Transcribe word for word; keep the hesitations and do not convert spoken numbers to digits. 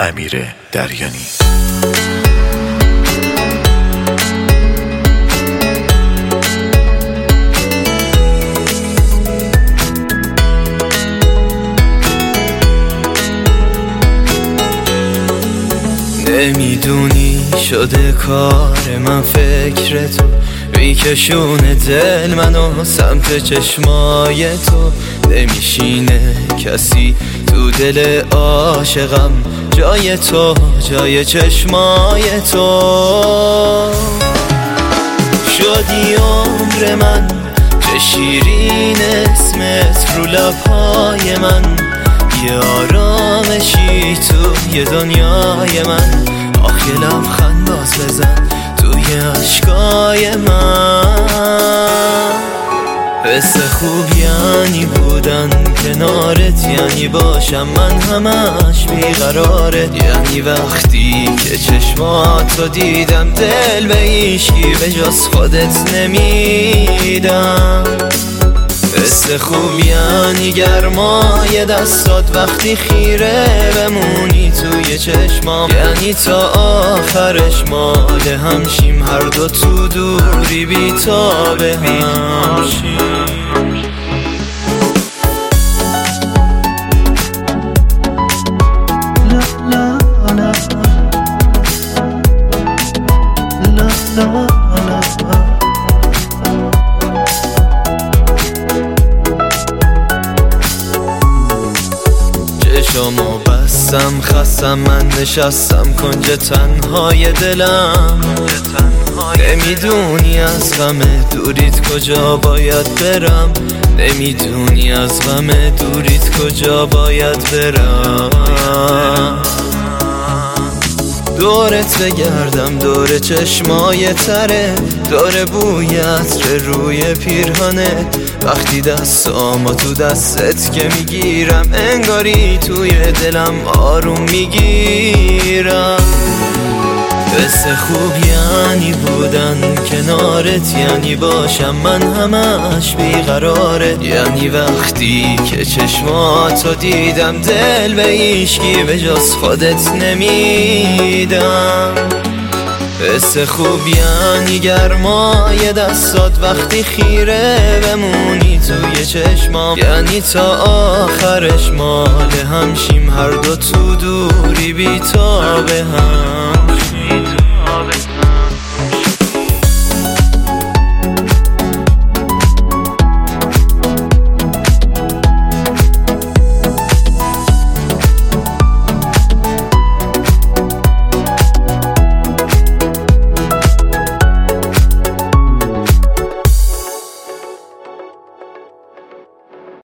امیر دریانی. نمیدونی شده کار من فکر تو، میکشونه دل منو سمت چشمای تو. نمیشینه کسی تو دل عاشقم جای تو، جای چشمای تو. شدی عمر من، چه شیرین اسمت رو لبهای من. یه آرامشی تو یه دنیای من. آخ یه لبخند باز بزن توی عشقای من. حس خوب یعنی بودن کنارت، یعنی باشم من همش بیقرارت. یعنی وقتی که چشماتو دیدم دل به هیچکی به جز خودت نمیدم. حس خوب یعنی گرمای دستات وقتی خیره بمونی توی چشمام. یعنی تا آخرش مال همشیم، هر دو تو دوری بی تا به همشیم. چشمو بستم خستم، من نشستم کنج تنهای دلم. نمیدونی از غم دوریت کجا باید برم. نمیدونی از غم دوریت کجا باید برم. دورت بگردم دور چشمای تره، دور بوی عطر روی پیرهنه. وقتی دستامو تو دستت که میگیرم انگاری توی دلم آروم میگیرم. حس خوب یعنی بودن کنارت، یعنی باشم من همش بیقرارت. یعنی وقتی که چشماتو دیدم دل به هیچکی به جز خودت نمیدم. حس خوب یعنی گرمای دستات وقتی خیره بمونی توی چشمام. یعنی تا آخرش مال همشیم، هر دو تو دوری بی تا به هم.